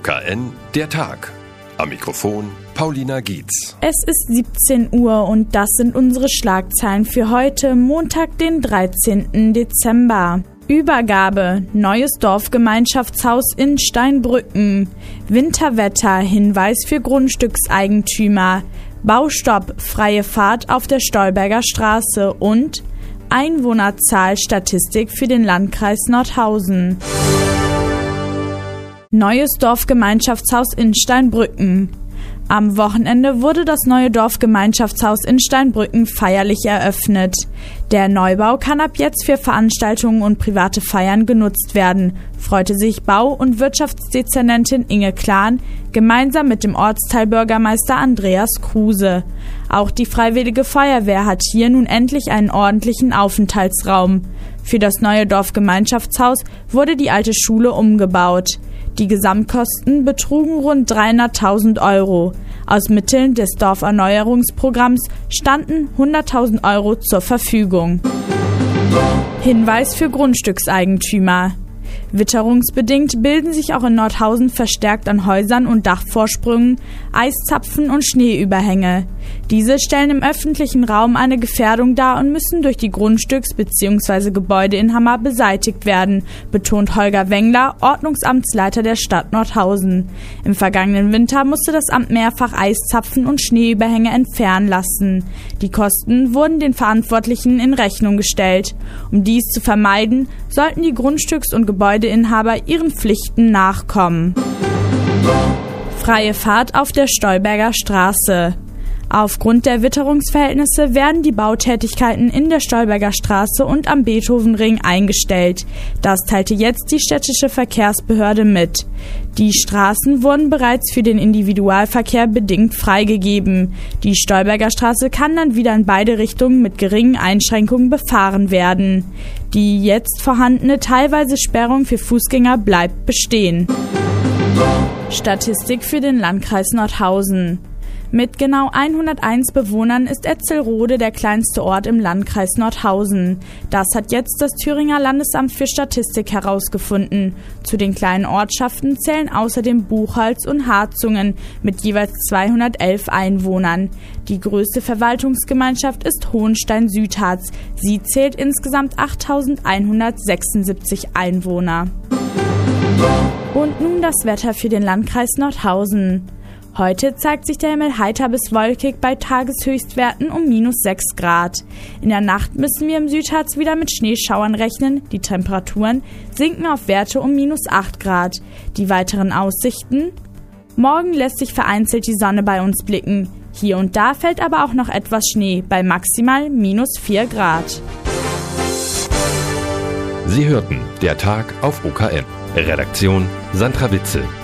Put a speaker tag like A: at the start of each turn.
A: OKN, der Tag. Am Mikrofon Paulina Gietz.
B: Es ist 17 Uhr und das sind unsere Schlagzeilen für heute, Montag, den 13. Dezember. Übergabe, neues Dorfgemeinschaftshaus in Steinbrücken. Winterwetter, Hinweis für Grundstückseigentümer. Baustopp, freie Fahrt auf der Stolberger Straße und Einwohnerzahl, Statistik für den Landkreis Nordhausen. Neues Dorfgemeinschaftshaus in Steinbrücken. Am Wochenende wurde das neue Dorfgemeinschaftshaus in Steinbrücken feierlich eröffnet. Der Neubau kann ab jetzt für Veranstaltungen und private Feiern genutzt werden, freute sich Bau- und Wirtschaftsdezernentin Inge Klahn gemeinsam mit dem Ortsteilbürgermeister Andreas Kruse. Auch die Freiwillige Feuerwehr hat hier nun endlich einen ordentlichen Aufenthaltsraum. Für das neue Dorfgemeinschaftshaus wurde die alte Schule umgebaut. Die Gesamtkosten betrugen rund 300.000 Euro. Aus Mitteln des Dorferneuerungsprogramms standen 100.000 Euro zur Verfügung. Hinweis für Grundstückseigentümer. Witterungsbedingt bilden sich auch in Nordhausen verstärkt an Häusern und Dachvorsprüngen Eiszapfen und Schneeüberhänge. Diese stellen im öffentlichen Raum eine Gefährdung dar und müssen durch die Grundstücks- bzw. Gebäudeinhaber beseitigt werden, betont Holger Wengler, Ordnungsamtsleiter der Stadt Nordhausen. Im vergangenen Winter musste das Amt mehrfach Eiszapfen und Schneeüberhänge entfernen lassen. Die Kosten wurden den Verantwortlichen in Rechnung gestellt. Um dies zu vermeiden, sollten die Grundstücks- und Gebäudeinhaber ihren Pflichten nachkommen. Freie Fahrt auf der Stolberger Straße. Aufgrund der Witterungsverhältnisse werden die Bautätigkeiten in der Stolberger Straße und am Beethovenring eingestellt. Das teilte jetzt die städtische Verkehrsbehörde mit. Die Straßen wurden bereits für den Individualverkehr bedingt freigegeben. Die Stolberger Straße kann dann wieder in beide Richtungen mit geringen Einschränkungen befahren werden. Die jetzt vorhandene teilweise Sperrung für Fußgänger bleibt bestehen. Statistik für den Landkreis Nordhausen. Mit genau 101 Bewohnern ist Etzelrode der kleinste Ort im Landkreis Nordhausen. Das hat jetzt das Thüringer Landesamt für Statistik herausgefunden. Zu den kleinen Ortschaften zählen außerdem Buchholz und Harzungen mit jeweils 211 Einwohnern. Die größte Verwaltungsgemeinschaft ist Hohenstein-Südharz. Sie zählt insgesamt 8.176 Einwohner. Und nun das Wetter für den Landkreis Nordhausen. Heute zeigt sich der Himmel heiter bis wolkig bei Tageshöchstwerten um -6 Grad. In der Nacht müssen wir im Südharz wieder mit Schneeschauern rechnen. Die Temperaturen sinken auf Werte um -8 Grad. Die weiteren Aussichten? Morgen lässt sich vereinzelt die Sonne bei uns blicken. Hier und da fällt aber auch noch etwas Schnee bei maximal -4 Grad.
A: Sie hörten der Tag auf OKN. Redaktion Sandra Witzel.